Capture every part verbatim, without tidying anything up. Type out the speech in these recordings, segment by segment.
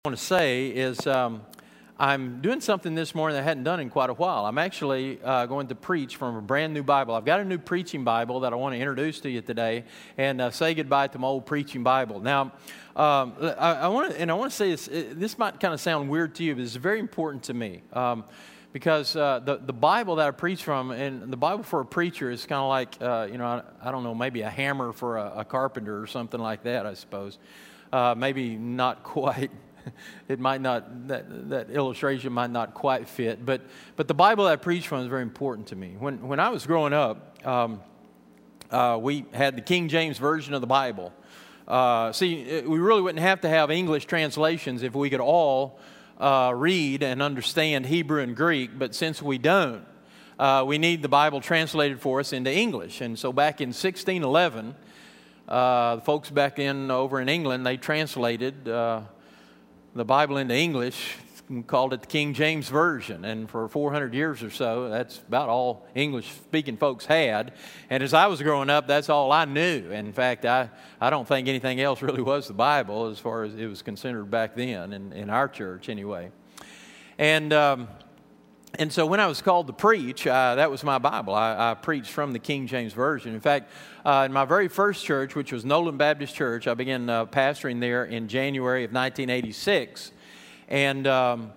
I want to say is um, I'm doing something this morning that I hadn't done in quite a while. I'm actually uh, going to preach from a brand new Bible. I've got a new preaching Bible that I want to introduce to you today and uh, say goodbye to my old preaching Bible. Now, um, I, I want to, and I want to say this. This might kind of sound weird to you, but it's very important to me um, because uh, the the Bible that I preach from, and the Bible for a preacher is kind of like uh, you know I, I don't know, maybe a hammer for a, a carpenter or something like that, I suppose. Uh, maybe not quite. It might not, that, that illustration might not quite fit, but but the Bible that I preach from is very important to me. When when I was growing up, um, uh, we had the King James Version of the Bible. Uh, see, we really wouldn't have to have English translations if we could all uh, read and understand Hebrew and Greek, but since we don't, uh, we need the Bible translated for us into English. And so back in sixteen eleven, uh, the folks back in over in England, they translated Uh, the Bible into English, called it the King James Version, and for four hundred years or so, that's about all English-speaking folks had. And as I was growing up, that's all I knew. In fact, I, I don't think anything else really was the Bible as far as it was considered back then, in, in our church anyway. And um, and so when I was called to preach, uh, that was my Bible. I, I preached from the King James Version. In fact, uh, in my very first church, which was Nolan Baptist Church, I began uh, pastoring there in January of nineteen eighty-six. And um,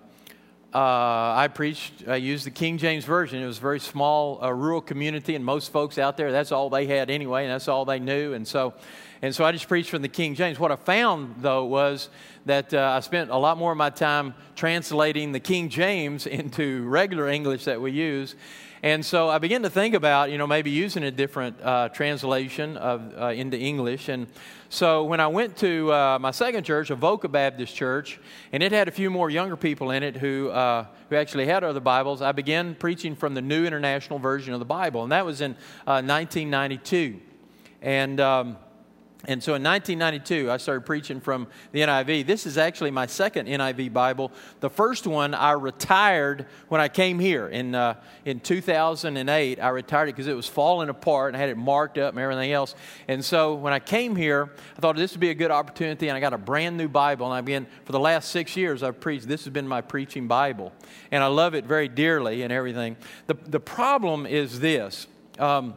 uh, I preached, I used the King James Version. It was a very small uh, rural community, and most folks out there, that's all they had anyway, and that's all they knew. And so, and so I just preached from the King James. What I found, though, was that uh, I spent a lot more of my time translating the King James into regular English that we use. And so I began to think about, you know, maybe using a different uh, translation of uh, into English. And so when I went to uh, my second church, Avoca Baptist Church, and it had a few more younger people in it who uh, who actually had other Bibles, I began preaching from the New International Version of the Bible, and that was in uh, nineteen ninety-two. And um, And so in nineteen ninety-two, I started preaching from the N I V. This is actually my second N I V Bible. The first one I retired when I came here. In uh, in two thousand eight, I retired it because it was falling apart, and I had it marked up and everything else. And so when I came here, I thought this would be a good opportunity, and I got a brand new Bible. And I've been, for the last six years, I've preached. This has been my preaching Bible. And I love it very dearly and everything. The, the problem is this. Um,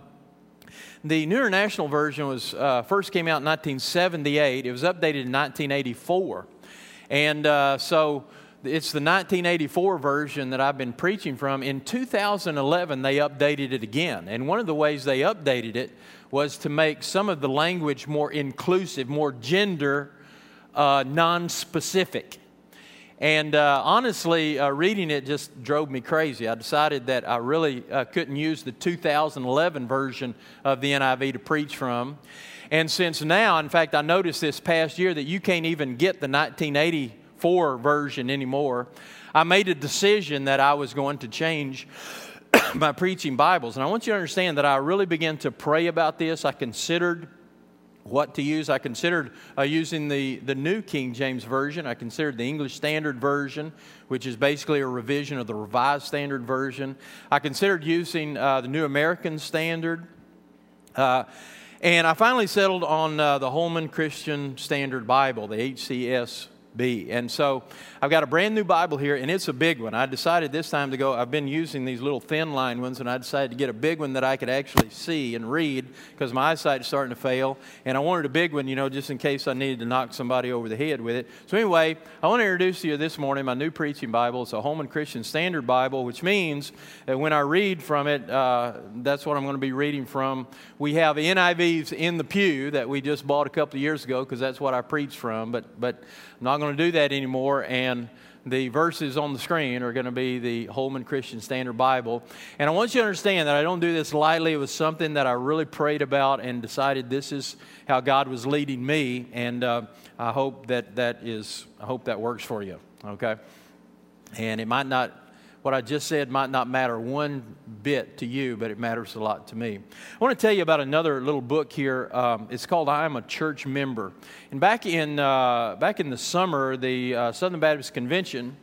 The New International Version was uh, first came out in nineteen seventy-eight. It was updated in nineteen eighty-four. And uh, so it's the nineteen eighty-four version that I've been preaching from. In two thousand eleven, they updated it again. And one of the ways they updated it was to make some of the language more inclusive, more gender uh, non-specific. And uh, honestly, uh, reading it just drove me crazy. I decided that I really uh, couldn't use the two thousand eleven version of the N I V to preach from. And since now, in fact, I noticed this past year that you can't even get the nineteen eighty-four version anymore, I made a decision that I was going to change my preaching Bibles. And I want you to understand that I really began to pray about this. I considered what to use. I considered uh, using the, the New King James Version. I considered the English Standard Version, which is basically a revision of the Revised Standard Version. I considered using uh, the New American Standard. Uh, and I finally settled on uh, the Holman Christian Standard Bible, the H C S B. And so I've got a brand new Bible here, and it's a big one. I decided this time to go, I've been using these little thin line ones, and I decided to get a big one that I could actually see and read because my eyesight is starting to fail. And I wanted a big one, you know, just in case I needed to knock somebody over the head with it. So anyway, I want to introduce to you this morning my new preaching Bible. It's a Holman Christian Standard Bible, which means that when I read from it, uh, that's what I'm going to be reading from. We have N I Vs in the pew that we just bought a couple of years ago because that's what I preach from, but but I'm not going to do that anymore, and the verses on the screen are going to be the Holman Christian Standard Bible. And I want you to understand that I don't do this lightly. It was something that I really prayed about and decided this is how God was leading me, and uh, I hope that that is, I hope that works for you, okay? And it might not, what I just said might not matter one bit to you, but it matters a lot to me. I want to tell you about another little book here. Um, it's called I Am a Church Member. And back in uh, back in the summer, the uh, Southern Baptist Convention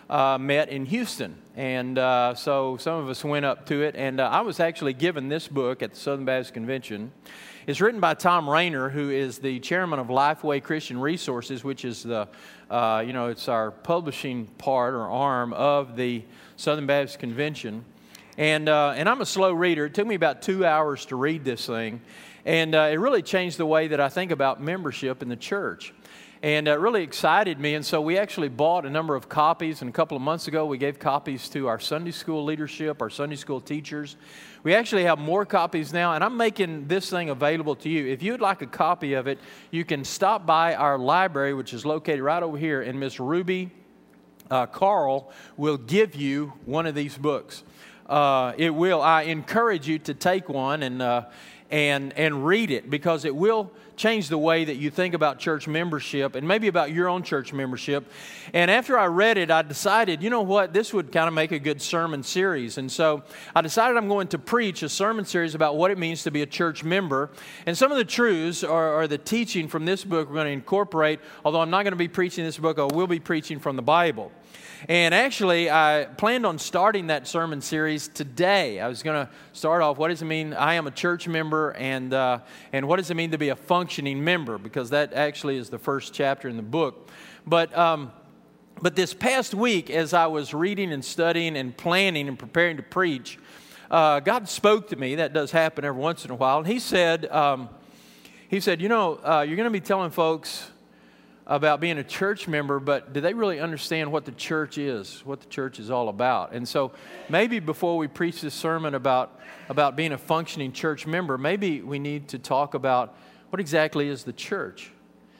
uh, met in Houston. And uh, so some of us went up to it. And uh, I was actually given this book at the Southern Baptist Convention. It's written by Tom Rayner, who is the chairman of Lifeway Christian Resources, which is the, uh, you know, it's our publishing part or arm of the Southern Baptist Convention. And uh, and I'm a slow reader. It took me about two hours to read this thing. And uh, it really changed the way that I think about membership in the church. And it uh, really excited me. And so we actually bought a number of copies. And a couple of months ago, we gave copies to our Sunday school leadership, our Sunday school teachers. We actually have more copies now. And I'm making this thing available to you. If you'd like a copy of it, you can stop by our library, which is located right over here. And Miss Ruby uh, Carl will give you one of these books. Uh, it will. I encourage you to take one and uh, and and read it, because it will change the way that you think about church membership and maybe about your own church membership. And after I read it, I decided, you know what, this would kind of make a good sermon series. And so I decided I'm going to preach a sermon series about what it means to be a church member. And some of the truths or, or the teaching from this book we're going to incorporate, although I'm not going to be preaching this book, I will be preaching from the Bible. And actually, I planned on starting that sermon series today. I was going to start off, what does it mean I am a church member, and uh, and what does it mean to be a functioning member, because that actually is the first chapter in the book. But um, but this past week, as I was reading and studying and planning and preparing to preach, uh, God spoke to me. That does happen every once in a while. And He said, um, He said, you know, uh, you're going to be telling folks about being a church member, but do they really understand what the church is, what the church is all about? And so maybe before we preach this sermon about, about being a functioning church member, maybe we need to talk about what exactly is the church.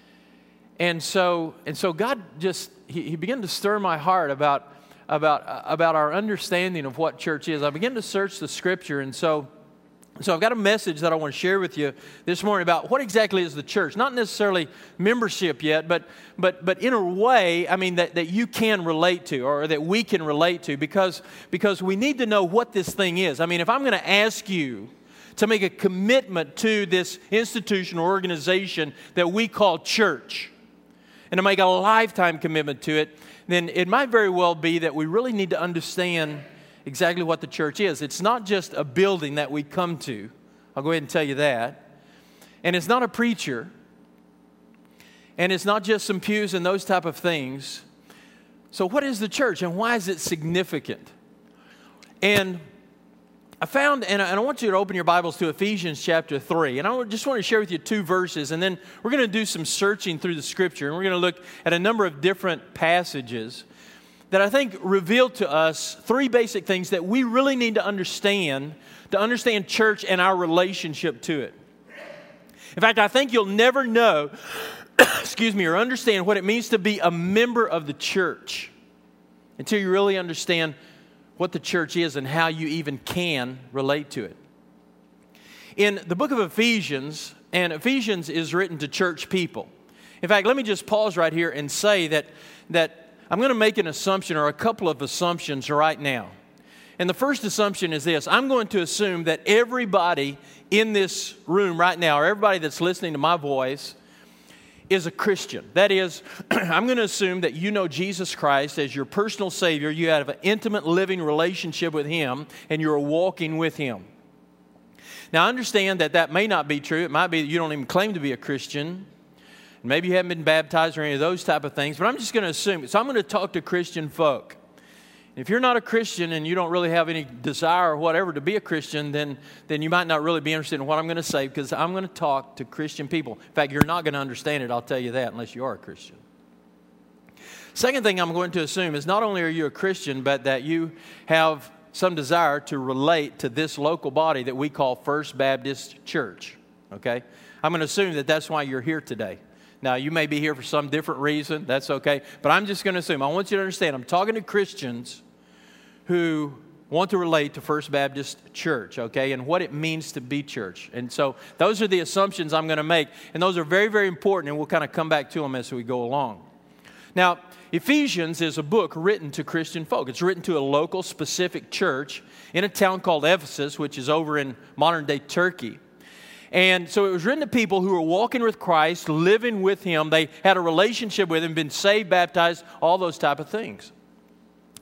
And so and so God just, He, he began to stir my heart about, about, about our understanding of what church is. I began to search the Scripture, and so So I've got a message that I want to share with you this morning about what exactly is the church. Not necessarily membership yet, but but but in a way, I mean, that, that you can relate to, or that we can relate to, because, because we need to know what this thing is. I mean, if I'm going to ask you to make a commitment to this institution or organization that we call church, and to make a lifetime commitment to it, then it might very well be that we really need to understand exactly what the church is. It's not just a building that we come to. I'll go ahead and tell you that. And it's not a preacher. And it's not just some pews and those type of things. So what is the church, and why is it significant? And I found, and I want you to open your Bibles to Ephesians chapter three. And I just want to share with you two verses, and then we're going to do some searching through the Scripture, and we're going to look at a number of different passages that I think reveal to us three basic things that we really need to understand to understand church and our relationship to it. In fact, I think you'll never know, excuse me, or understand what it means to be a member of the church until you really understand what the church is and how you even can relate to it. In the book of Ephesians, and Ephesians is written to church people. In fact, let me just pause right here and say that that I'm going to make an assumption, or a couple of assumptions right now. And the first assumption is this. I'm going to assume that everybody in this room right now, or everybody that's listening to my voice, is a Christian. That is, I'm going to assume that you know Jesus Christ as your personal Savior. You have an intimate living relationship with Him, and you're walking with Him. Now, I understand that that may not be true. It might be that you don't even claim to be a Christian. Maybe you haven't been baptized or any of those type of things, but I'm just going to assume it. So I'm going to talk to Christian folk. If you're not a Christian and you don't really have any desire or whatever to be a Christian, then, then you might not really be interested in what I'm going to say, because I'm going to talk to Christian people. In fact, you're not going to understand it, I'll tell you that, unless you are a Christian. Second thing I'm going to assume is not only are you a Christian, but that you have some desire to relate to this local body that we call First Baptist Church. Okay? I'm going to assume that that's why you're here today. Now, you may be here for some different reason. That's okay. But I'm just going to assume. I want you to understand, I'm talking to Christians who want to relate to First Baptist Church, okay, and what it means to be church. And so those are the assumptions I'm going to make. And those are very, very important, and we'll kind of come back to them as we go along. Now, Ephesians is a book written to Christian folk. It's written to a local specific church in a town called Ephesus, which is over in modern-day Turkey. And so it was written to people who were walking with Christ, living with Him. They had a relationship with Him, been saved, baptized, all those type of things.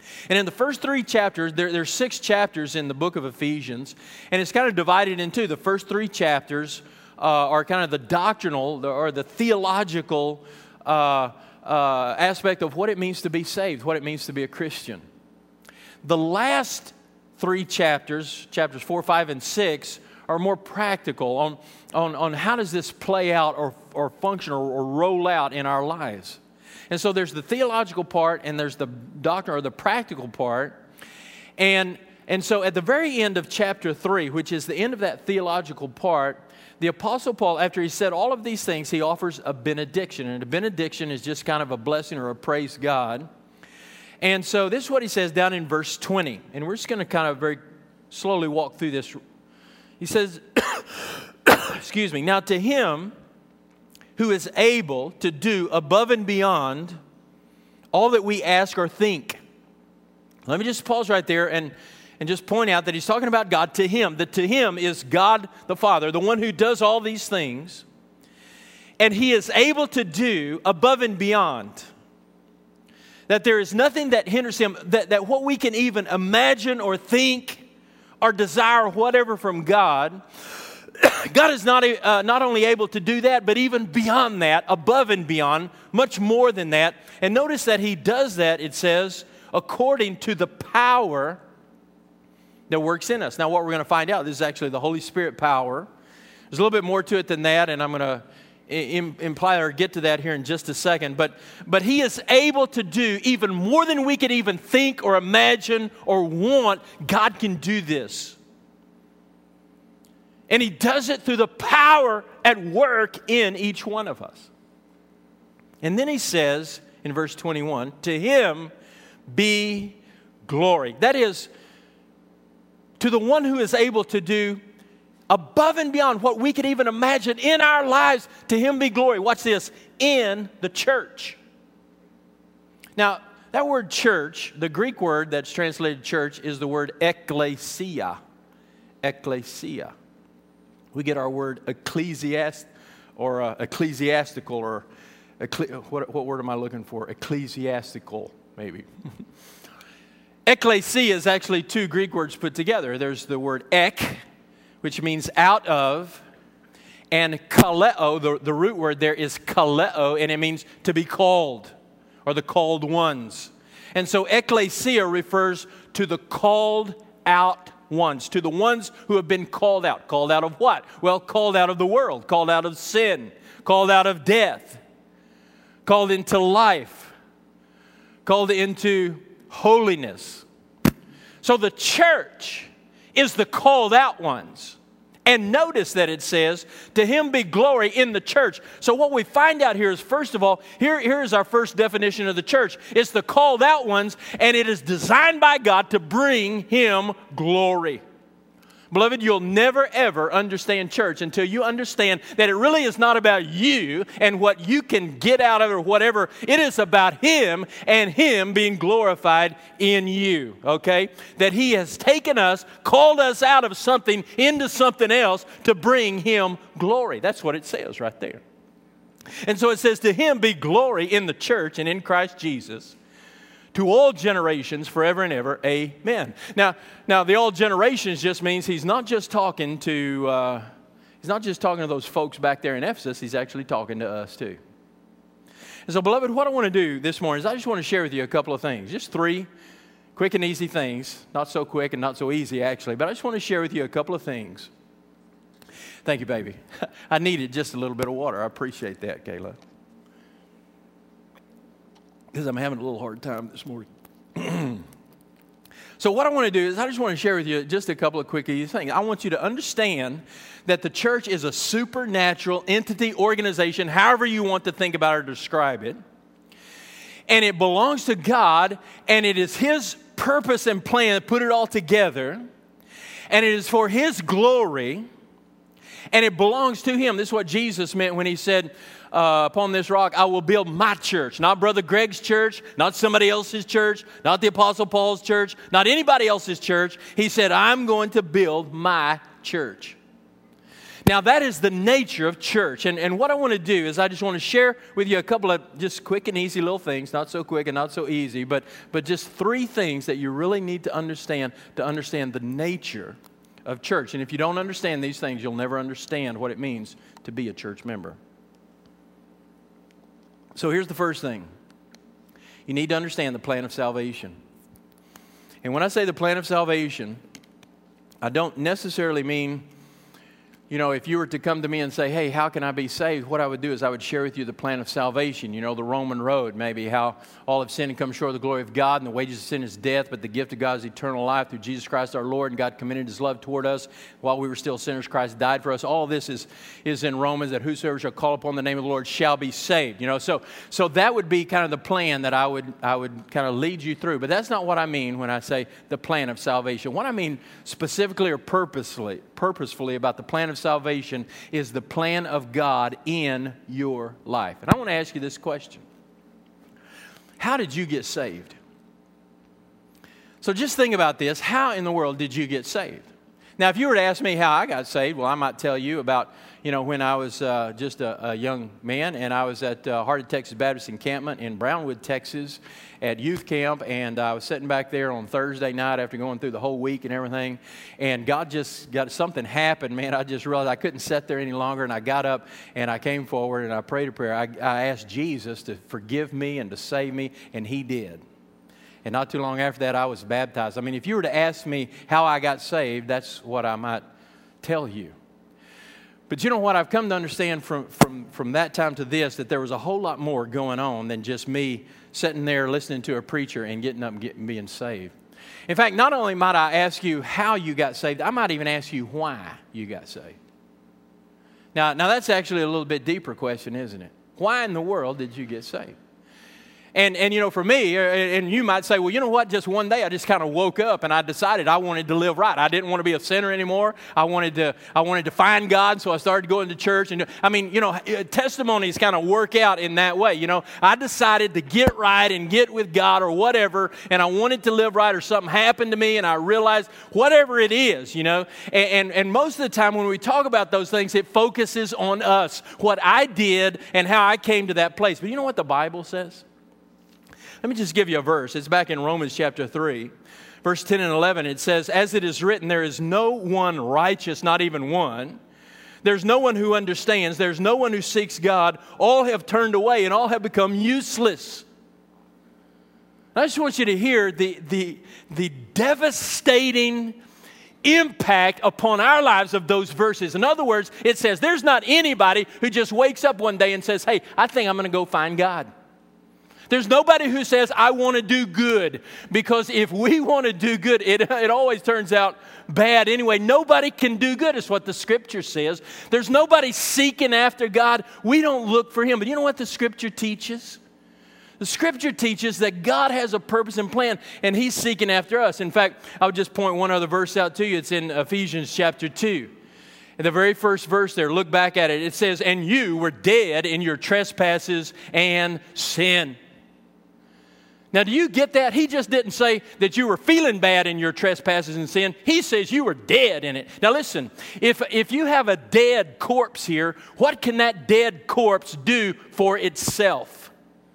And in the first three chapters, there, there's six chapters in the book of Ephesians, and it's kind of divided in two. The first three chapters uh, are kind of the doctrinal or the theological uh, uh, aspect of what it means to be saved, what it means to be a Christian. The last three chapters, chapters four, five, and six, are more practical on, on, on how does this play out or, or function or, or roll out in our lives. And so there's the theological part and there's the doctrine or the practical part. And, and so at the very end of chapter three, which is the end of that theological part, the Apostle Paul, after he said all of these things, he offers a benediction. And a benediction is just kind of a blessing or a praise God. And so this is what he says down in verse twenty. And we're just going to kind of very slowly walk through this. He says, excuse me, now to him who is able to do above and beyond all that we ask or think. Let me just pause right there and, and just point out that he's talking about God to him. That to him is God the Father, the one who does all these things. And he is able to do above and beyond. That there is nothing that hinders him, that, that what we can even imagine or think or desire or whatever from God, God is not, uh, not only able to do that, but even beyond that, above and beyond, much more than that. And notice that he does that, it says, according to the power that works in us. Now, what we're going to find out, this is actually the Holy Spirit power. There's a little bit more to it than that, and I'm going to imply or get to that here in just a second. But, but he is able to do even more than we could even think or imagine or want. God can do this. And he does it through the power at work in each one of us. And then he says in verse twenty-one, to him be glory. That is, to the one who is able to do above and beyond what we could even imagine in our lives, to him be glory. Watch this, in the church. Now, that word church, the Greek word that's translated church is the word ekklesia. Ekklesia. We get our word ecclesiast or uh, ecclesiastical or ecle- what, what word am I looking for? Ecclesiastical, maybe. Ekklesia is actually two Greek words put together. There's the word ek, which means out of, and kaleo, the, the root word there is kaleo, and it means to be called, or the called ones. And so ecclesia refers to the called out ones, to the ones who have been called out. Called out of what? Well, called out of the world, called out of sin, called out of death, called into life, called into holiness. So the church is the called out ones. And notice that it says, to him be glory in the church. So what we find out here is, first of all, here, here is our first definition of the church. It's the called out ones, and it is designed by God to bring him glory. Beloved, you'll never, ever understand church until you understand that it really is not about you and what you can get out of it or whatever. It is about him and him being glorified in you, okay? That he has taken us, called us out of something into something else to bring him glory. That's what it says right there. And so it says, to him be glory in the church and in Christ Jesus, to all generations, forever and ever, amen. Now, now the all generations just means he's not just talking to, uh, he's not just talking to those folks back there in Ephesus, he's actually talking to us too. And so, beloved, what I want to do this morning is I just want to share with you a couple of things. Just three quick and easy things. Not so quick and not so easy, actually, but I just want to share with you a couple of things. Thank you, baby. I needed just a little bit of water. I appreciate that, Kayla. Because I'm having a little hard time this morning. So what I want to do is I just want to share with you just a couple of quick things. I want you to understand that the church is a supernatural entity, organization, however you want to think about or describe it. And it belongs to God, and it is his purpose and plan to put it all together. And it is for his glory, and it belongs to him. This is what Jesus meant when he said, Uh, upon this rock, I will build my church. Not Brother Greg's church, not somebody else's church, not the Apostle Paul's church, not anybody else's church. He said, I'm going to build my church. Now, that is the nature of church. And, and what I want to do is I just want to share with you a couple of just quick and easy little things, not so quick and not so easy, but, but just three things that you really need to understand to understand the nature of church. And if you don't understand these things, you'll never understand what it means to be a church member. So here's the first thing. You need to understand the plan of salvation. And when I say the plan of salvation, I don't necessarily mean, you know, if you were to come to me and say, hey, how can I be saved? What I would do is I would share with you the plan of salvation. You know, the Roman road, maybe how all have sinned and come short of the glory of God, and the wages of sin is death, but the gift of God is eternal life through Jesus Christ our Lord, and God commended His love toward us. While we were still sinners, Christ died for us. All this is, is in Romans, that whosoever shall call upon the name of the Lord shall be saved. You know, so so that would be kind of the plan that I would I would kind of lead you through. But that's not what I mean when I say the plan of salvation. What I mean specifically or purposefully, purposefully about the plan of salvation is the plan of God in your life. And I want to ask you this question. How did you get saved? So just think about this. How in the world did you get saved? Now, if you were to ask me how I got saved, well, I might tell you about, you know, when I was uh, just a, a young man, and I was at uh, Heart of Texas Baptist Encampment in Brownwood, Texas, at youth camp, and I was sitting back there on Thursday night after going through the whole week and everything, and God just got, something happened, man. I just realized I couldn't sit there any longer, and I got up, and I came forward, and I prayed a prayer. I, I asked Jesus to forgive me and to save me, and He did. And not too long after that, I was baptized. I mean, if you were to ask me how I got saved, that's what I might tell you. But you know what? I've come to understand from, from, from that time to this that there was a whole lot more going on than just me sitting there listening to a preacher and getting up and getting, being saved. In fact, not only might I ask you how you got saved, I might even ask you why you got saved. Now, now that's actually a little bit deeper question, isn't it? Why in the world did you get saved? And, and you know, for me, and you might say, well, you know what, just one day I just kind of woke up and I decided I wanted to live right. I didn't want to be a sinner anymore. I wanted to I wanted to find God, so I started going to church. And I mean, you know, testimonies kind of work out in that way. You know, I decided to get right and get with God or whatever, and I wanted to live right, or something happened to me and I realized whatever it is, you know. And, and, and most of the time when we talk about those things, it focuses on us, what I did and how I came to that place. But you know what the Bible says? Let me just give you a verse. It's back in Romans chapter three, verse ten and eleven. It says, as it is written, there is no one righteous, not even one. There's no one who understands. There's no one who seeks God. All have turned away and all have become useless. I just want you to hear the, the, the devastating impact upon our lives of those verses. In other words, it says there's not anybody who just wakes up one day and says, hey, I think I'm going to go find God. There's nobody who says, I want to do good, because if we want to do good, it, it always turns out bad anyway. Nobody can do good is what the Scripture says. There's nobody seeking after God. We don't look for Him. But you know what the Scripture teaches? The Scripture teaches that God has a purpose and plan, and He's seeking after us. In fact, I'll just point one other verse out to you. It's in Ephesians chapter two. In the very first verse there, look back at it. It says, and you were dead in your trespasses and sin. Now, do you get that? He just didn't say that you were feeling bad in your trespasses and sin. He says you were dead in it. Now, listen, if, if you have a dead corpse here, what can that dead corpse do for itself?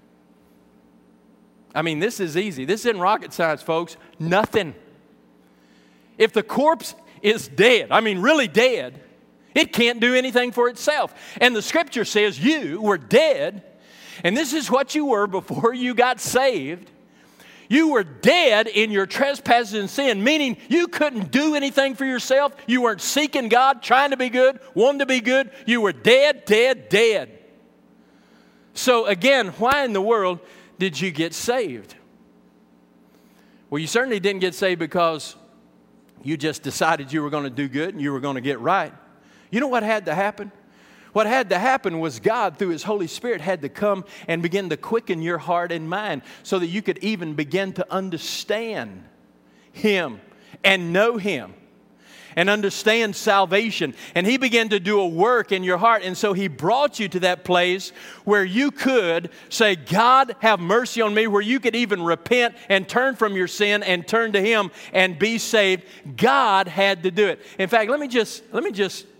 I mean, this is easy. This isn't rocket science, folks. Nothing. If the corpse is dead, I mean really dead, it can't do anything for itself. And the Scripture says you were dead. And this is what you were before you got saved. You were dead in your trespasses and sin, meaning you couldn't do anything for yourself. You weren't seeking God, trying to be good, wanting to be good. You were dead, dead, dead. So again, why in the world did you get saved? Well, you certainly didn't get saved because you just decided you were going to do good and you were going to get right. You know what had to happen? What had to happen was God, through His Holy Spirit, had to come and begin to quicken your heart and mind so that you could even begin to understand Him and know Him and understand salvation. And He began to do a work in your heart. And so He brought you to that place where you could say, God, have mercy on me, where you could even repent and turn from your sin and turn to Him and be saved. God had to do it. In fact, let me just, let me just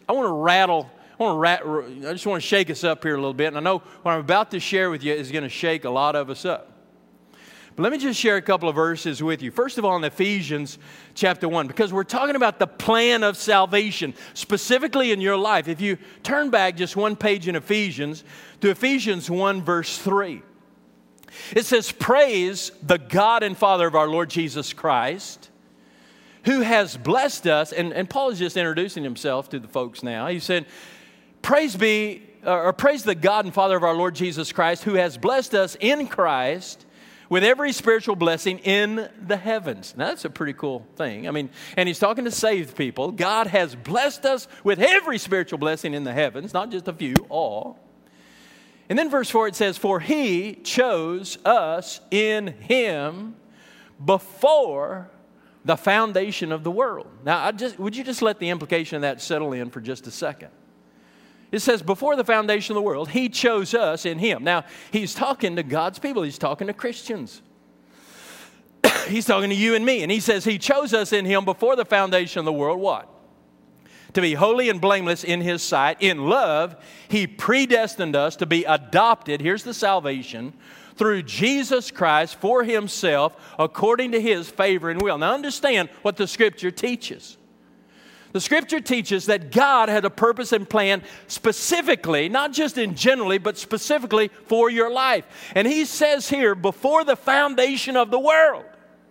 I want to rattle, I want to rat, I just want to shake us up here a little bit. And I know what I'm about to share with you is going to shake a lot of us up. But let me just share a couple of verses with you. First of all, in Ephesians chapter one, because we're talking about the plan of salvation, specifically in your life. If you turn back just one page in Ephesians, to Ephesians one, verse three. It says, praise the God and Father of our Lord Jesus Christ, who has blessed us. And, and Paul is just introducing himself to the folks now. He said, praise be, or praise the God and Father of our Lord Jesus Christ, who has blessed us in Christ with every spiritual blessing in the heavens. Now, that's a pretty cool thing. I mean, and he's talking to saved people. God has blessed us with every spiritual blessing in the heavens, not just a few, all. And then verse four, it says, for he chose us in him before the foundation of the world. Now, I just, would you just let the implication of that settle in for just a second? It says, before the foundation of the world, he chose us in him. Now, he's talking to God's people. He's talking to Christians. He's talking to you and me. And he says he chose us in him before the foundation of the world. What? To be holy and blameless in his sight. In love, he predestined us to be adopted. Here's the salvation. Through Jesus Christ for himself, according to his favor and will. Now, understand what the Scripture teaches. The Scripture teaches that God had a purpose and plan specifically, not just in generally, but specifically for your life. And he says here, before the foundation of the world,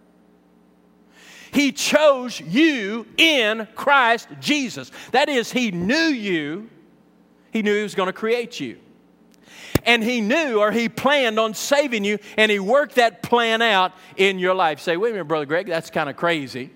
he chose you in Christ Jesus. That is, he knew you. He knew he was going to create you. And he knew, or he planned on saving you, and he worked that plan out in your life. Say, wait a minute, Brother Greg, that's kind of crazy.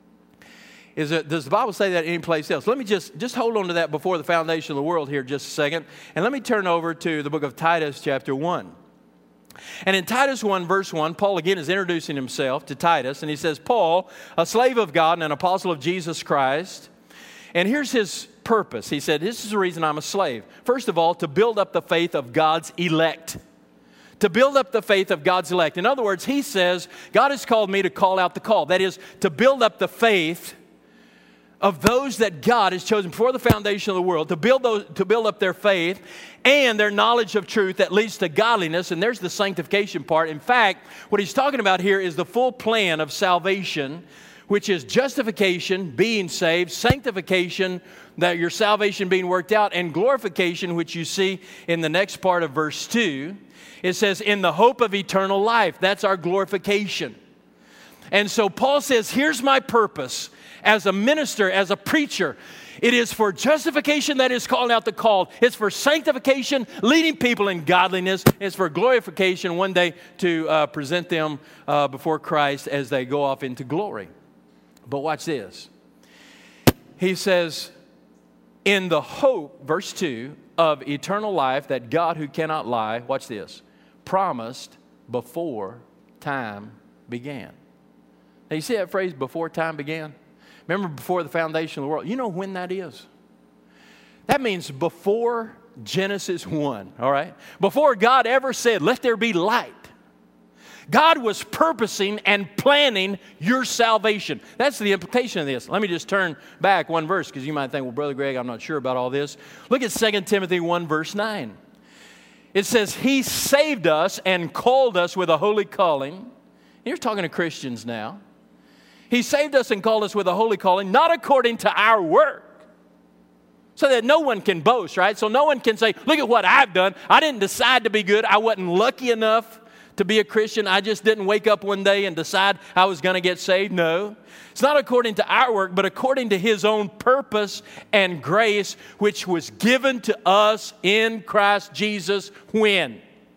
Is it, does the Bible say that anyplace else? Let me just, just hold on to that before the foundation of the world here just a second. And let me turn over to the book of Titus chapter one. And in Titus one, verse one, Paul again is introducing himself to Titus. And he says, Paul, a slave of God and an apostle of Jesus Christ. And here's his purpose. He said, this is the reason I'm a slave. First of all, to build up the faith of God's elect. To build up the faith of God's elect. In other words, he says, God has called me to call out the call. That is, to build up the faith of those that God has chosen before the foundation of the world, to build those, to build up their faith and their knowledge of truth that leads to godliness. And there's the sanctification part. In fact, what he's talking about here is the full plan of salvation, which is justification, being saved, sanctification, that your salvation being worked out, and glorification, which you see in the next part of verse two. It says, in the hope of eternal life. That's our glorification. And so Paul says, here's my purpose as a minister, as a preacher. It is for justification, that is calling out the called. It's for sanctification, leading people in godliness. It's for glorification, one day to uh, present them uh, before Christ as they go off into glory. But watch this. He says, in the hope, verse two, of eternal life that God who cannot lie, watch this, promised before time began. Now you see that phrase, before time began? Remember, before the foundation of the world. You know when that is? That means before Genesis one, all right? Before God ever said, let there be light. God was purposing and planning your salvation. That's the implication of this. Let me just turn back one verse, because you might think, well, Brother Greg, I'm not sure about all this. Look at Second Timothy one, verse nine. It says, he saved us and called us with a holy calling. You're talking to Christians now. He saved us and called us with a holy calling, not according to our work, so that no one can boast, right? So no one can say, look at what I've done. I didn't decide to be good. I wasn't lucky enough to be a Christian. I just didn't wake up one day and decide I was going to get saved. No. It's not according to our work, but according to his own purpose and grace, which was given to us in Christ Jesus when?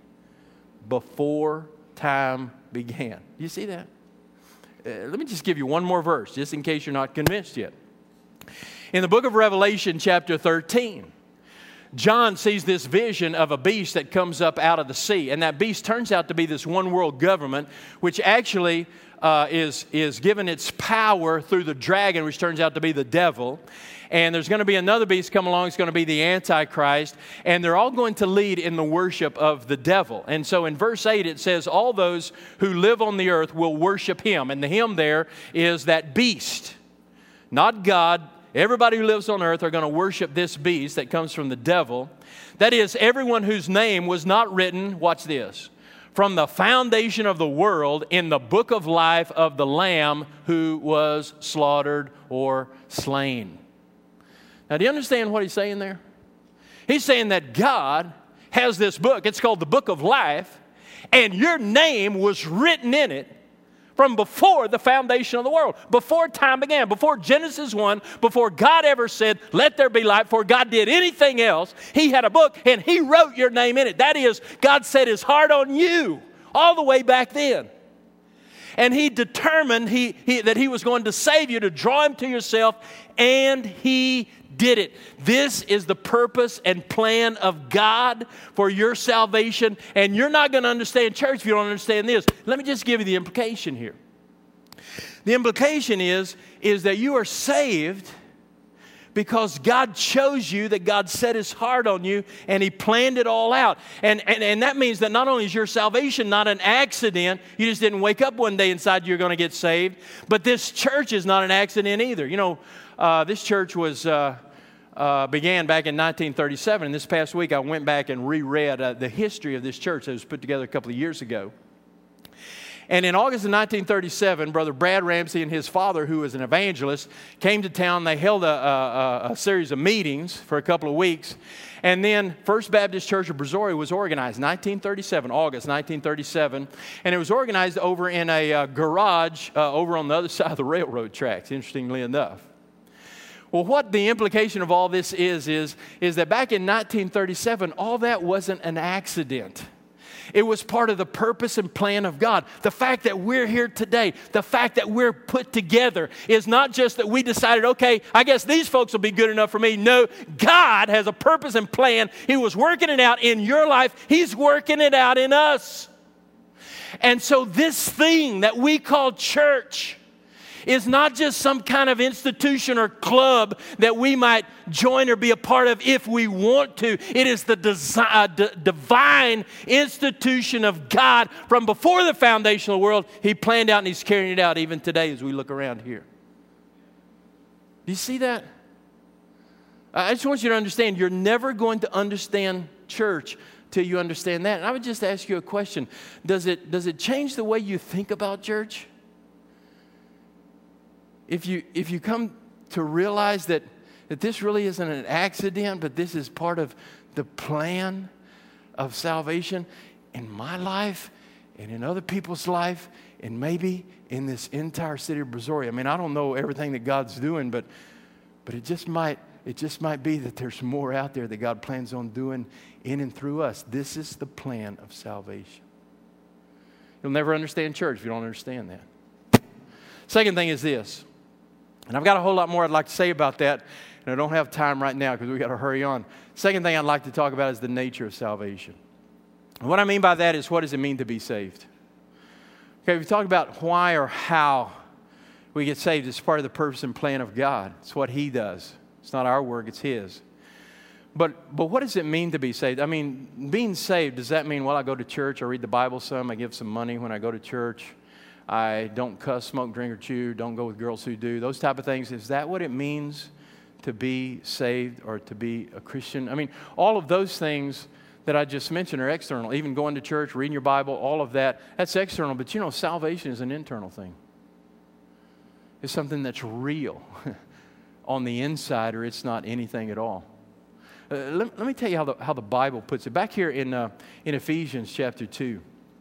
Before time began. You see that? Uh, let me just give you one more verse, just in case you're not convinced yet. In the book of Revelation, chapter thirteen, John sees this vision of a beast that comes up out of the sea. And that beast turns out to be this one world government, which actually uh, is, is given its power through the dragon, which turns out to be the devil. And there's going to be another beast come along. It's going to be the Antichrist. And they're all going to lead in the worship of the devil. And so in verse eight, it says, all those who live on the earth will worship him. And the him there is that beast. Not God, everybody who lives on earth are going to worship this beast that comes from the devil. That is, everyone whose name was not written, watch this, from the foundation of the world in the book of life of the Lamb who was slaughtered or slain. Now, do you understand what he's saying there? He's saying that God has this book. It's called the Book of Life, and your name was written in it from before the foundation of the world, before time began, before Genesis one, before God ever said, let there be light, before God did anything else. He had a book, and he wrote your name in it. That is, God set his heart on you all the way back then. And he determined he, he, that he was going to save you, to draw him to yourself, and he did it. This is the purpose and plan of God for your salvation, and you're not going to understand church if you don't understand this. Let me just give you the implication here. The implication is, is that you are saved because God chose you, that God set his heart on you, and he planned it all out. And, and, and that means that not only is your salvation not an accident, you just didn't wake up one day and decide you're going to get saved, but this church is not an accident either. You know, uh, this church was uh, uh, began back in nineteen thirty-seven, and this past week I went back and reread uh, the history of this church that was put together a couple of years ago. And in August of nineteen thirty-seven, Brother Brad Ramsey and his father, who was an evangelist, came to town. They held a, a, a series of meetings for a couple of weeks. And then First Baptist Church of Brazoria was organized, nineteen thirty-seven, August nineteen thirty-seven. And it was organized over in a uh, garage uh, over on the other side of the railroad tracks, interestingly enough. Well, what the implication of all this is, is, is that back in nineteen thirty-seven, all that wasn't an accident. It was part of the purpose and plan of God. The fact that we're here today, the fact that we're put together is not just that we decided, okay, I guess these folks will be good enough for me. No, God has a purpose and plan. He was working it out in your life. He's working it out in us. And so this thing that we call church is not just some kind of institution or club that we might join or be a part of if we want to. It is the desi- uh, d- divine institution of God from before the foundation of the world. He planned out and he's carrying it out even today as we look around here. Do you see that? I just want you to understand, you're never going to understand church till you understand that. And I would just ask you a question. Does it, does it change the way you think about church? If you if you come to realize that, that this really isn't an accident, but this is part of the plan of salvation in my life and in other people's life and maybe in this entire city of Brazoria. I mean, I don't know everything that God's doing, but but it just might it just might be that there's more out there that God plans on doing in and through us. This is the plan of salvation. You'll never understand church if you don't understand that. Second thing is this. And I've got a whole lot more I'd like to say about that, and I don't have time right now because we've got to hurry on. Second thing I'd like to talk about is the nature of salvation. And what I mean by that is, what does it mean to be saved? Okay, we talk about why or how we get saved. It's part of the purpose and plan of God. It's what he does. It's not our work, it's his. But but what does it mean to be saved? I mean, being saved, does that mean, well, I go to church, I read the Bible some, I give some money when I go to church, I don't cuss, smoke, drink, or chew, don't go with girls who do, those type of things? Is that what it means to be saved or to be a Christian? I mean, all of those things that I just mentioned are external. Even going to church, reading your Bible, all of that, that's external. But you know, salvation is an internal thing. It's something that's real on the inside, or it's not anything at all. Uh, let, let me tell you how the, how the Bible puts it. Back here in, uh, in Ephesians chapter two.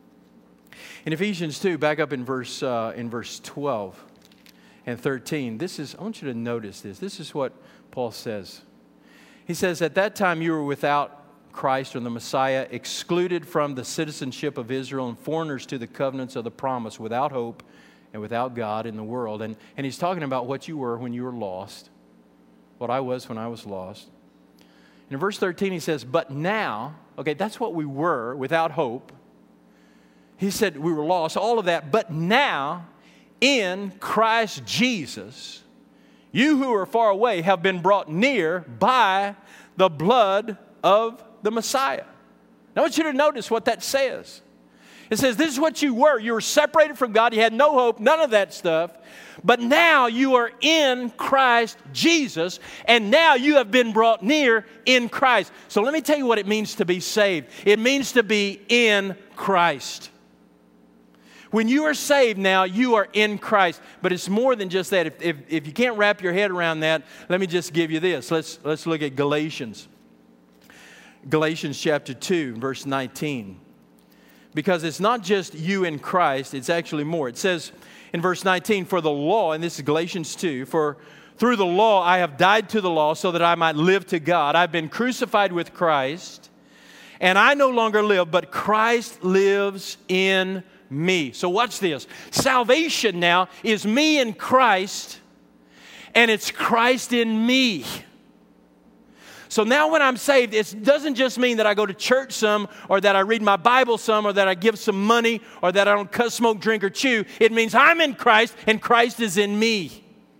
In Ephesians two, back up in verse uh, in verse twelve and thirteen, this is, I want you to notice this. This is what Paul says. He says, at that time you were without Christ or the Messiah, excluded from the citizenship of Israel and foreigners to the covenants of the promise, without hope and without God in the world. And, and he's talking about what you were when you were lost, what I was when I was lost. And in verse thirteen he says, but now, okay, that's what we were, without hope. He said we were lost, all of that. But now, in Christ Jesus, you who are far away have been brought near by the blood of the Messiah. Now, I want you to notice what that says. It says, this is what you were. You were separated from God. You had no hope, none of that stuff. But now you are in Christ Jesus, and now you have been brought near in Christ. So let me tell you what it means to be saved. It means to be in Christ. When you are saved now, you are in Christ. But it's more than just that. If, if, if you can't wrap your head around that, let me just give you this. Let's, let's look at Galatians. Galatians chapter two, verse nineteen. Because it's not just you in Christ, it's actually more. It says in verse nineteen, for the law, and this is Galatians two, for through the law I have died to the law so that I might live to God. I've been crucified with Christ, and I no longer live, but Christ lives in me. So watch this. Salvation now is me in Christ, and it's Christ in me. So now when I'm saved, it doesn't just mean that I go to church some, or that I read my Bible some, or that I give some money, or that I don't cut, smoke, drink, or chew. It means I'm in Christ, and Christ is in me.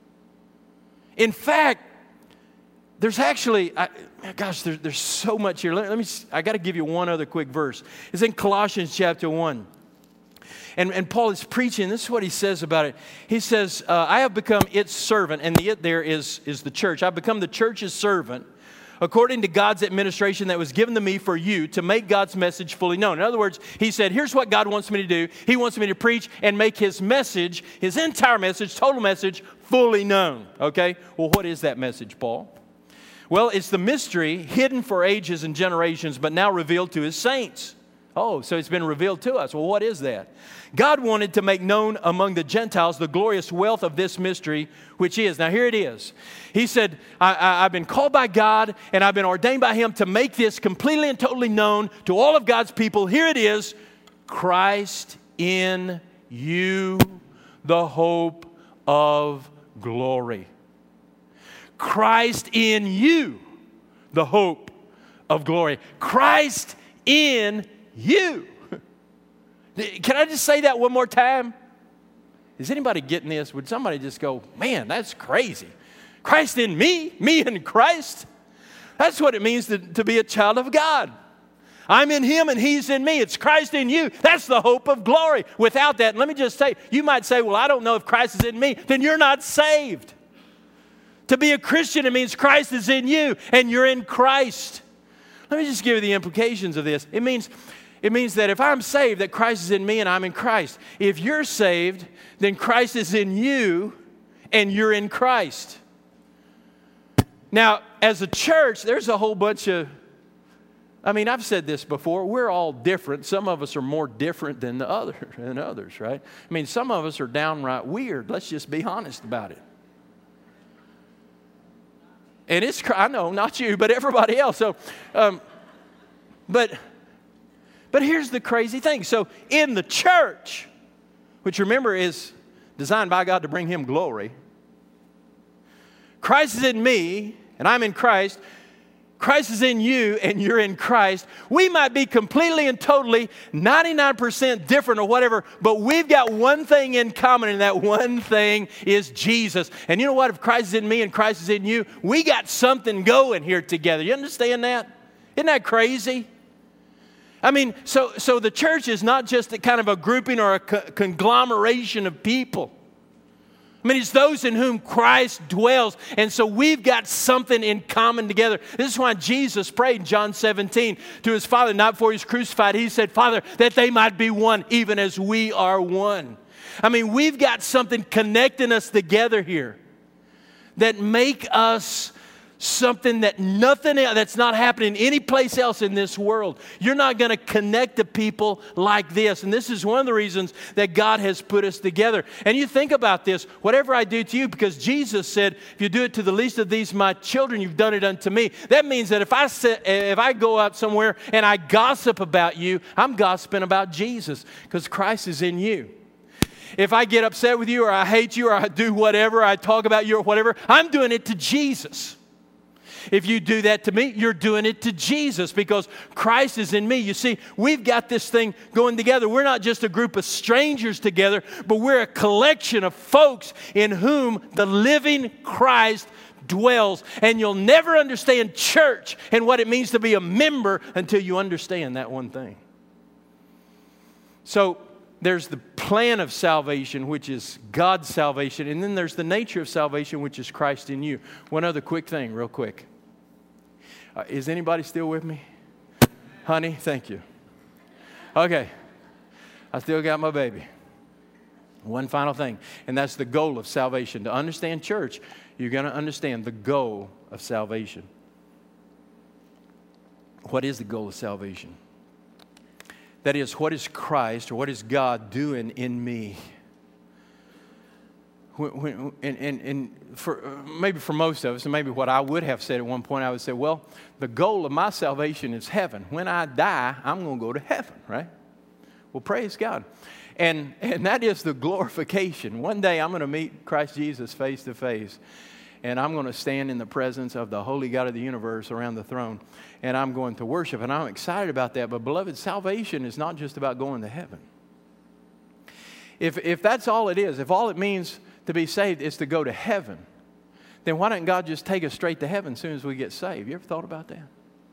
In fact, there's actually, I, gosh, there, there's so much here. Let, let me, I got to give you one other quick verse. It's in Colossians chapter one. And, and Paul is preaching. This is what he says about it. He says, uh, I have become its servant, and the it there is, is the church. I've become the church's servant, according to God's administration that was given to me for you to make God's message fully known. In other words, he said, here's what God wants me to do. He wants me to preach and make his message, his entire message, total message, fully known. Okay? Well, what is that message, Paul? Well, it's the mystery hidden for ages and generations, but now revealed to his saints. Oh, so it's been revealed to us. Well, what is that? God wanted to make known among the Gentiles the glorious wealth of this mystery, which is. Now, here it is. He said, I, I, I've been called by God, and I've been ordained by him to make this completely and totally known to all of God's people. Here it is. Christ in you, the hope of glory. Christ in you, the hope of glory. Christ in you. Can I just say that one more time? Is anybody getting this? Would somebody just go, man, that's crazy. Christ in me, me in Christ. That's what it means to, to be a child of God. I'm in him and he's in me. It's Christ in you. That's the hope of glory. Without that, let me just say, you might say, well, I don't know if Christ is in me. Then you're not saved. To be a Christian, it means Christ is in you and you're in Christ. Let me just give you the implications of this. It means, it means that if I'm saved, that Christ is in me and I'm in Christ. If you're saved, then Christ is in you and you're in Christ. Now, as a church, there's a whole bunch of, I mean, I've said this before, we're all different. Some of us are more different than the other than others, right? I mean, some of us are downright weird. Let's just be honest about it. And it's, I know, not you, but everybody else. So, um, but, but here's the crazy thing. So in the church, which remember is designed by God to bring him glory, Christ is in me and I'm in Christ. Christ is in you and you're in Christ. We might be completely and totally ninety-nine percent different or whatever, but we've got one thing in common, and that one thing is Jesus. And you know what? If Christ is in me and Christ is in you, we got something going here together. You understand that? Isn't that crazy? I mean, so, so the church is not just a kind of a grouping or a co- conglomeration of people. I mean, it's those in whom Christ dwells. And so we've got something in common together. This is why Jesus prayed in John seventeen to his Father, not before he was crucified. He said, Father, that they might be one, even as we are one. I mean, we've got something connecting us together here that make us something that nothing else, that's not happening any place else in this world. You're not going to connect to people like this. And this is one of the reasons that God has put us together. And you think about this, whatever I do to you, because Jesus said, if you do it to the least of these, my children, you've done it unto me. That means that if I sit, if I go out somewhere and I gossip about you, I'm gossiping about Jesus because Christ is in you. If I get upset with you or I hate you or I do whatever, I talk about you or whatever, I'm doing it to Jesus. If you do that to me, you're doing it to Jesus because Christ is in me. You see, we've got this thing going together. We're not just a group of strangers together, but we're a collection of folks in whom the living Christ dwells. And you'll never understand church and what it means to be a member until you understand that one thing. So there's the plan of salvation, which is God's salvation. And then there's the nature of salvation, which is Christ in you. One other quick thing, real quick. Uh, is anybody still with me? Honey, thank you. Okay. I still got my baby. One final thing, and that's the goal of salvation. To understand church, you're going to understand the goal of salvation. What is the goal of salvation? That is, what is Christ or what is God doing in me? When, when, and, and, and for, maybe for most of us, and maybe what I would have said at one point, I would say, well, the goal of my salvation is heaven. When I die, I'm going to go to heaven, right? Well, praise God. And, and that is the glorification. One day I'm going to meet Christ Jesus face to face. And I'm going to stand in the presence of the holy God of the universe around the throne. And I'm going to worship. And I'm excited about that. But beloved, salvation is not just about going to heaven. If, if that's all it is, if all it means to be saved is to go to heaven, then why didn't God just take us straight to heaven as soon as we get saved? You ever thought about that?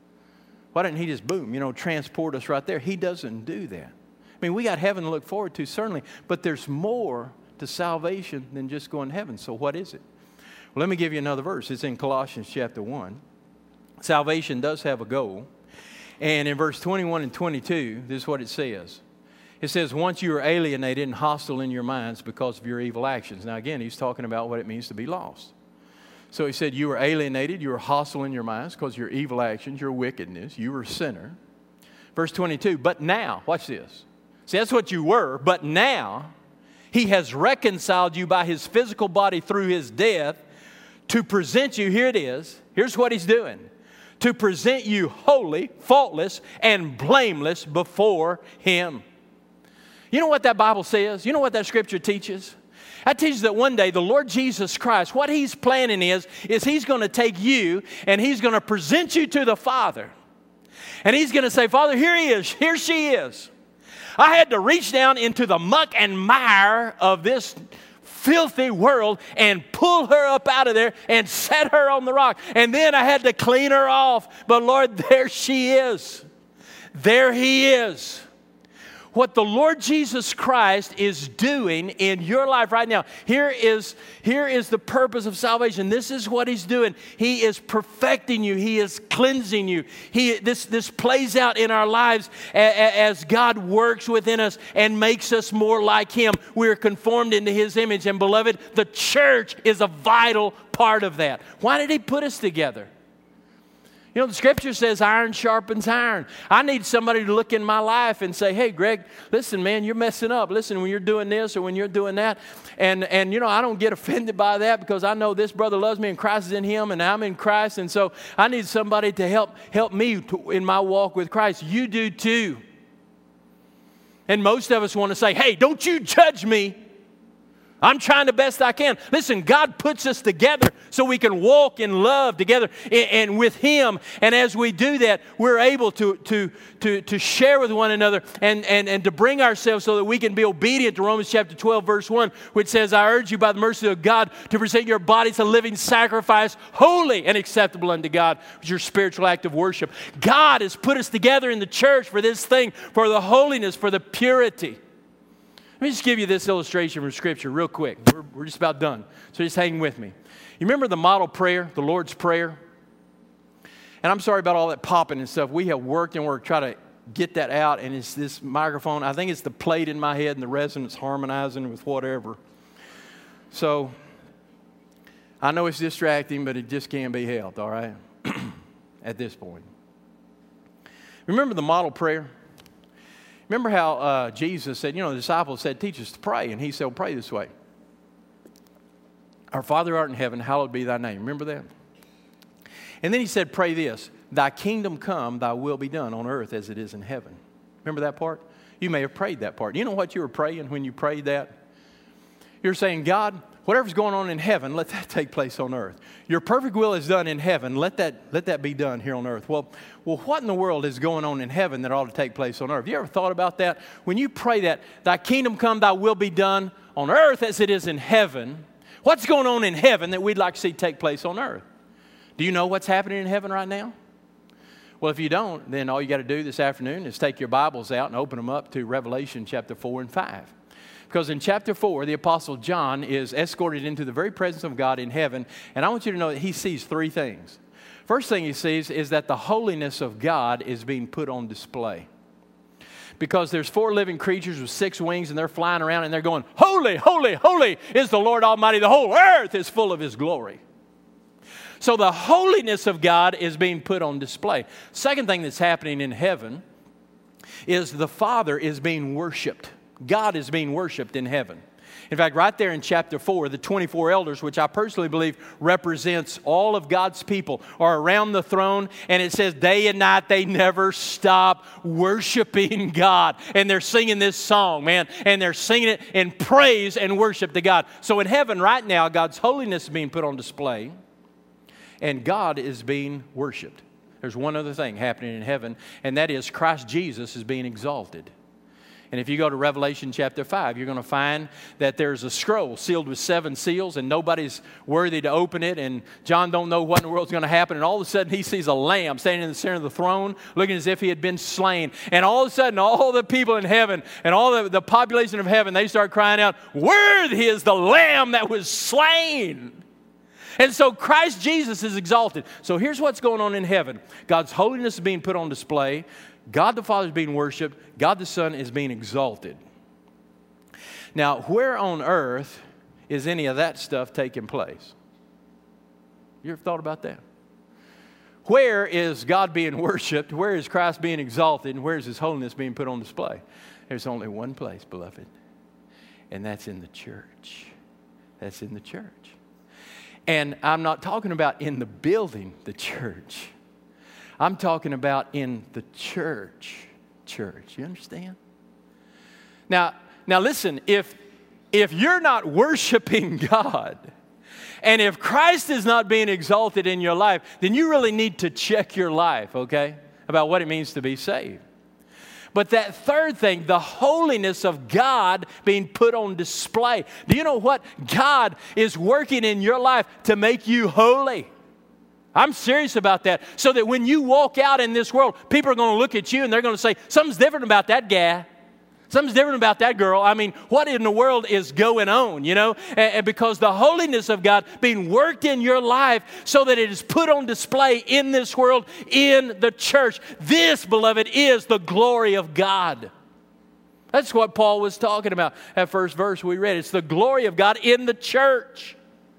Why didn't He just, boom, you know, transport us right there? He doesn't do that. I mean, we got heaven to look forward to, certainly. But there's more to salvation than just going to heaven. So what is it? Well, let me give you another verse. It's in Colossians chapter one. Salvation does have a goal. And in verse twenty-one and twenty-two, this is what it says. It says, once you are alienated and hostile in your minds because of your evil actions. Now, again, he's talking about what it means to be lost. So he said, you were alienated, you were hostile in your minds because of your evil actions, your wickedness, you were a sinner. Verse twenty-two, but now, watch this. See, that's what you were, but now He has reconciled you by His physical body through His death to present you, here it is, here's what He's doing, to present you holy, faultless, and blameless before Him. You know what that Bible says? You know what that scripture teaches? That teaches that one day the Lord Jesus Christ, what He's planning is, is He's going to take you and He's going to present you to the Father. And He's going to say, Father, here He is, here she is. I had to reach down into the muck and mire of this filthy world and pull her up out of there and set her on the rock. And then I had to clean her off. But Lord, there she is. There He is. What the Lord Jesus Christ is doing in your life right now. Here is, here is the purpose of salvation. This is what He's doing. He is perfecting you. He is cleansing you. He, this, this plays out in our lives as God works within us and makes us more like Him. We are conformed into His image. And beloved, the church is a vital part of that. Why did He put us together? You know, the scripture says iron sharpens iron. I need somebody to look in my life and say, hey, Greg, listen, man, you're messing up. Listen, when you're doing this or when you're doing that. And, and you know, I don't get offended by that because I know this brother loves me and Christ is in him and I'm in Christ. And so I need somebody to help, help me to, in my walk with Christ. You do too. And most of us want to say, hey, don't you judge me. I'm trying the best I can. Listen, God puts us together so we can walk in love together and, and with Him. And as we do that, we're able to, to, to, to share with one another and, and, and to bring ourselves so that we can be obedient to Romans chapter twelve, verse one, which says, I urge you by the mercy of God to present your bodies a living sacrifice, holy and acceptable unto God, which is your spiritual act of worship. God has put us together in the church for this thing, for the holiness, for the purity. Let me just give you this illustration from Scripture real quick. We're, we're just about done. So just hang with me. You remember the model prayer, the Lord's Prayer? And I'm sorry about all that popping and stuff. We have worked and worked trying to get that out. And it's this microphone. I think it's the plate in my head and the resonance harmonizing with whatever. So I know it's distracting, but it just can't be helped, all right, at this point. Remember the model prayer? Remember how uh, Jesus said, you know, the disciples said, teach us to pray. And He said, well, pray this way. Our Father art in heaven, hallowed be thy name. Remember that? And then He said, pray this. Thy kingdom come, thy will be done on earth as it is in heaven. Remember that part? You may have prayed that part. You know what you were praying when you prayed that? You're saying, God, whatever's going on in heaven, let that take place on earth. Your perfect will is done in heaven. Let that, let that be done here on earth. Well, well, what in the world is going on in heaven that ought to take place on earth? Have you ever thought about that? When you pray that, thy kingdom come, thy will be done on earth as it is in heaven, what's going on in heaven that we'd like to see take place on earth? Do you know what's happening in heaven right now? Well, if you don't, then all you got to do this afternoon is take your Bibles out and open them up to Revelation chapter four and five. Because in chapter four, the Apostle John is escorted into the very presence of God in heaven. And I want you to know that he sees three things. First thing he sees is that the holiness of God is being put on display. Because there's four living creatures with six wings, and they're flying around and they're going, holy, holy, holy is the Lord Almighty. The whole earth is full of His glory. So the holiness of God is being put on display. Second thing that's happening in heaven is the Father is being worshiped. God is being worshiped in heaven. In fact, right there in chapter four, the twenty-four elders, which I personally believe represents all of God's people, are around the throne. And it says day and night they never stop worshiping God. And they're singing this song, man. And they're singing it in praise and worship to God. So in heaven right now, God's holiness is being put on display. And God is being worshiped. There's one other thing happening in heaven, and that is Christ Jesus is being exalted. And if you go to Revelation chapter five, you're going to find that there's a scroll sealed with seven seals, and nobody's worthy to open it, and John don't know what in the world's going to happen, and all of a sudden he sees a lamb standing in the center of the throne, looking as if he had been slain. And all of a sudden, all the people in heaven and all the, the population of heaven, they start crying out, worthy is the lamb that was slain. And so Christ Jesus is exalted. So here's what's going on in heaven. God's holiness is being put on display. God the Father is being worshiped. God the Son is being exalted. Now, where on earth is any of that stuff taking place? You ever thought about that? Where is God being worshiped? Where is Christ being exalted? And where is His holiness being put on display? There's only one place, beloved. And that's in the church. That's in the church. And I'm not talking about in the building, the church. I'm talking about in the church. Church. You understand? Now, now listen, if, if you're not worshiping God, and if Christ is not being exalted in your life, then you really need to check your life, okay, about what it means to be saved. But that third thing, the holiness of God being put on display. Do you know what? God is working in your life to make you holy. I'm serious about that. So that when you walk out in this world, people are going to look at you and they're going to say, something's different about that guy. Something's different about that girl. I mean, what in the world is going on, you know? And, and because the holiness of God being worked in your life so that it is put on display in this world, in the church. This, beloved, is the glory of God. That's what Paul was talking about. That first verse we read. It's the glory of God in the church.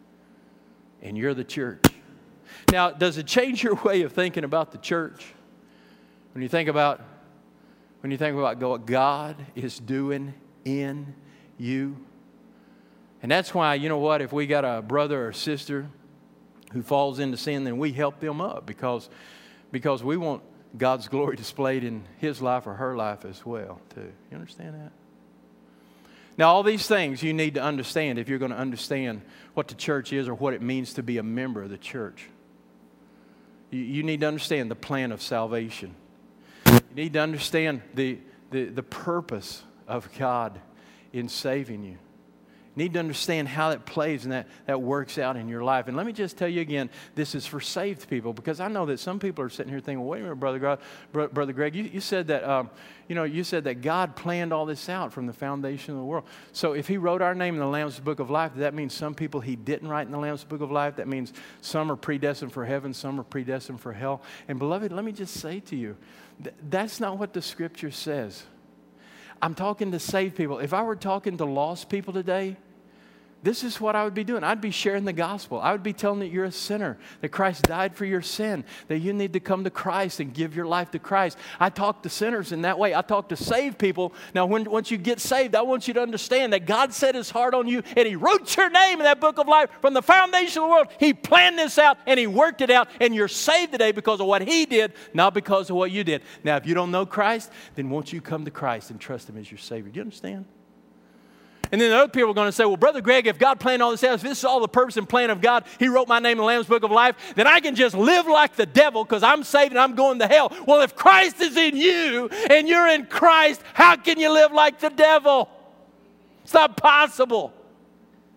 And you're the church. Now, does it change your way of thinking about the church? When you think about When you think about what God is doing in you. And that's why, you know what, if we got a brother or sister who falls into sin, then we help them up because, because we want God's glory displayed in his life or her life as well, too. You understand that? Now, all these things you need to understand if you're going to understand what the church is or what it means to be a member of the church. You, you need to understand the plan of salvation. You need to understand the, the, the purpose of God in saving you. You need to understand how that plays and that, that works out in your life. And let me just tell you again, this is for saved people, because I know that some people are sitting here thinking, well, wait a minute, Brother Greg, Brother Greg you, you said that um, you know, you said that God planned all this out from the foundation of the world. So if He wrote our name in the Lamb's Book of Life, does that mean some people He didn't write in the Lamb's Book of Life? That means some are predestined for heaven, some are predestined for hell. And beloved, let me just say to you, th- that's not what the Scripture says. I'm talking to saved people. If I were talking to lost people today, this is what I would be doing. I'd be sharing the gospel. I would be telling that you're a sinner, that Christ died for your sin, that you need to come to Christ and give your life to Christ. I talk to sinners in that way. I talk to saved people. Now, when, once you get saved, I want you to understand that God set His heart on you, and He wrote your name in that book of life from the foundation of the world. He planned this out, and He worked it out, and you're saved today because of what He did, not because of what you did. Now, if you don't know Christ, then won't you come to Christ and trust Him as your Savior? Do you understand? And then the other people are going to say, well, Brother Greg, if God planned all this out, if this is all the purpose and plan of God, He wrote my name in the Lamb's Book of Life, then I can just live like the devil because I'm saved and I'm going to hell. Well, if Christ is in you and you're in Christ, how can you live like the devil? It's not possible. You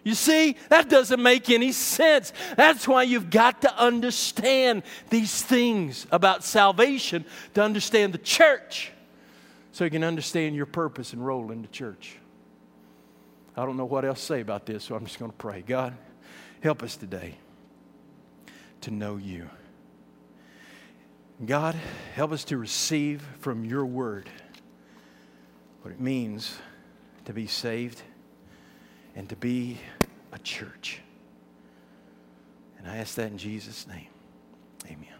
You see, that doesn't make any sense. That's why you've got to understand these things about salvation, to understand the church, so you can understand your purpose and role in the church. I don't know what else to say about this, so I'm just going to pray. God, help us today to know you. God, help us to receive from your word what it means to be saved and to be a church. And I ask that in Jesus' name. Amen.